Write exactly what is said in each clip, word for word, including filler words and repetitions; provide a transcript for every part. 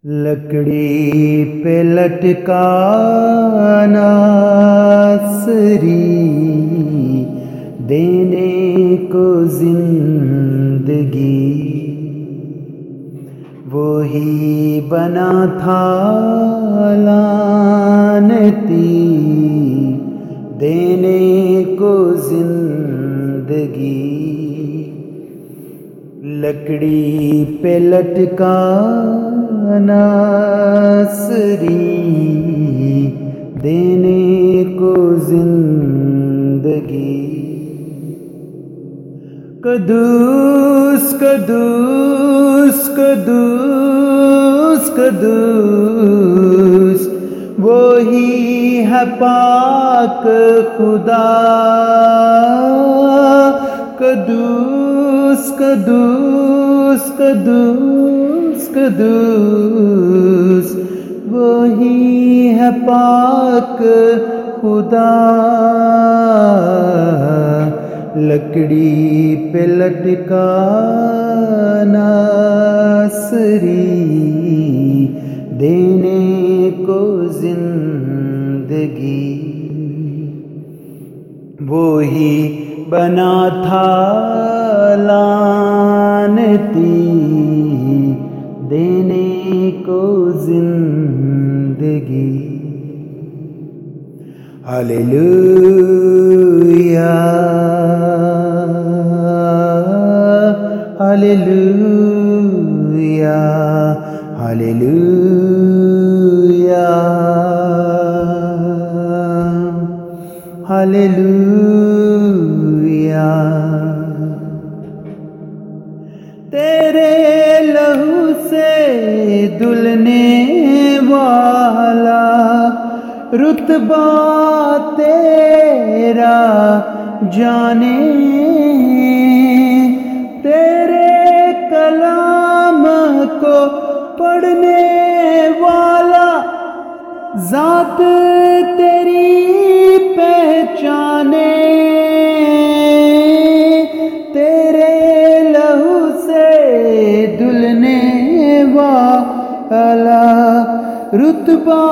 लकड़ी पे लटका नासरी देने को जिंदगी, वो ही बना था लानती देने को जिंदगी। लकड़ी पे लटका नासरी देने को जिंदगी। कदूस कदूस कदूस कदूस वो ही है पाक खुदा। कदूस कदूस कदूस कदूस वो ही है पाक खुदा। लकड़ी पे लटका नासरी देने को जिंदगी, वो ही बना था लानती देने को जिंदगी। Hallelujah hallelujah hallelujah hallelujah. तेरे लहू से दुलने वाला रुतबा तेरा जाने, तेरे कलाम को पढ़ने वाला जात तेरी पहचाने। तेरे लहू से दुलने वाला रुतबा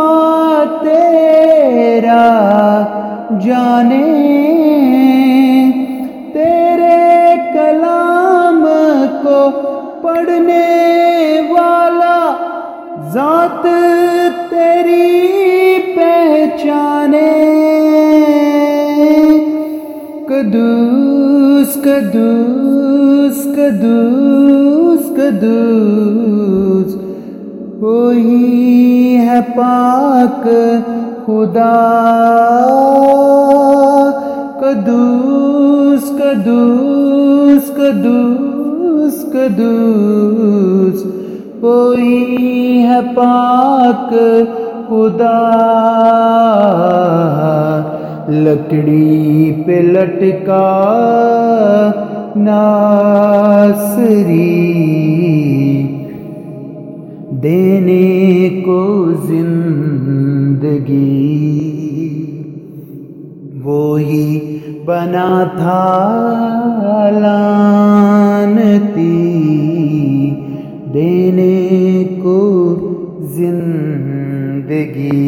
तेरा जाने, तेरे कलाम को पढ़ने वाला जात तेरी पहचाने। कदूस कदूस कदूस कदूस वो ही है पाक खुदा। कदूस कदूस कदूस कदूस वो ही है पाक खुदा। लकड़ी पे लटका नासरी देने को जिंदगी, वो ही बना था लानती देने को जिंदगी।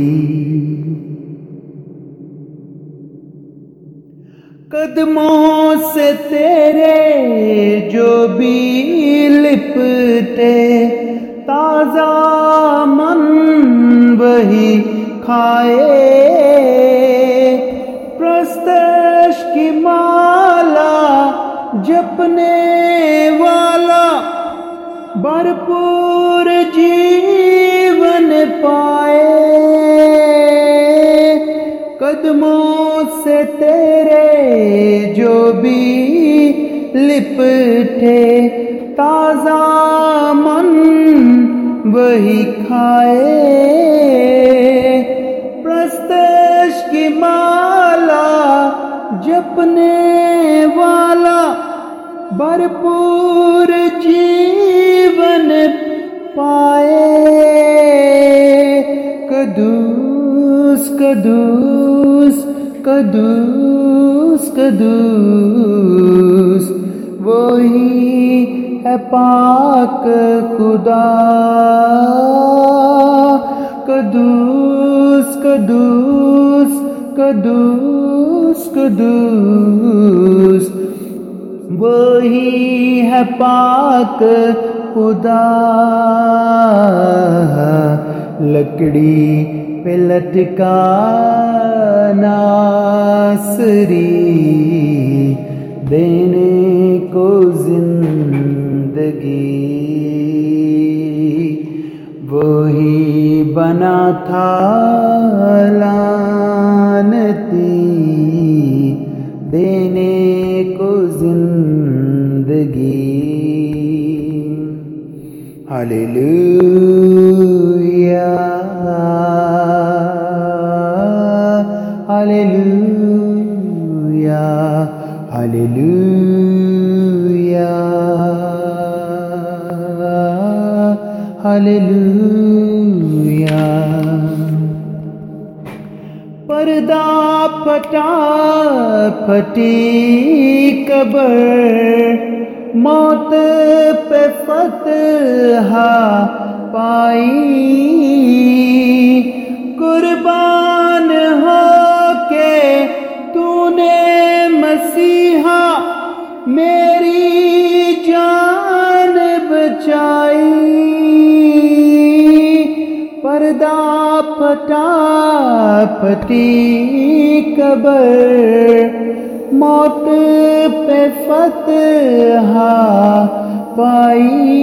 कदमों से तेरे जो भी लिपटे ताजा मन वही खाए। प्रस्तश की माला जपने वाला भरपूर जीवन पाए। कदमों से तेरे जो भी लिपटे ताजा मन वही खाए। प्रस्तश की माला जपने वाला भरपूर जीवन पाए। कदूस कदूस कदूस कदूस वो ही है पाक खुदा। कदूस कदूस कदूस कदूस वही है पाक खुदा। लकड़ी पे लटका नासरी देने को जिंदगी, वही बना था लानती देने को जिंदगी। Hallelujah hallelujah hallelujah hallelujah. पर्दा फटा फटी कब्र, मौत पे फतहा पाई। कुर्बान हो के तूने मसीहा मेरी जान बचाई। पर्दा फटा फटी कब्र, मौत पे फतहा पाई।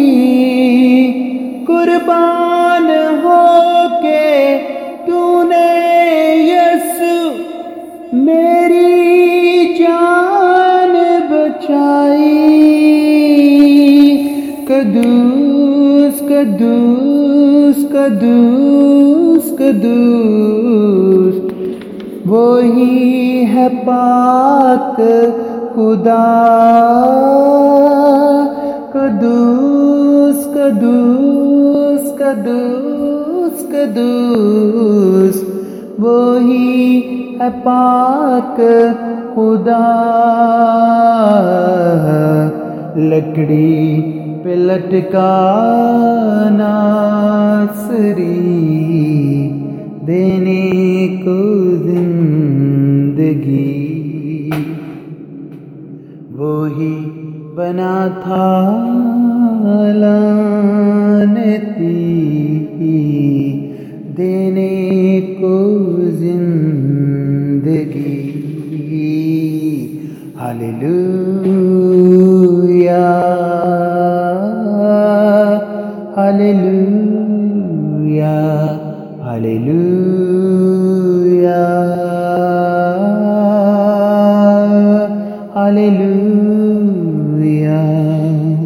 कुर्बान हो के तूने यीशु मेरी जान बचाई। कदूस कदूस कदूस कदूस वही है पाक खुदा। कदूस कदूस कदूस कदूस वही है पाक खुदा। लकड़ी पे लटका नासरी देने को जिंदगी, वही बना था लानती देने को जिंदगी। Hallelujah hallelujah hallelujah hallelujah.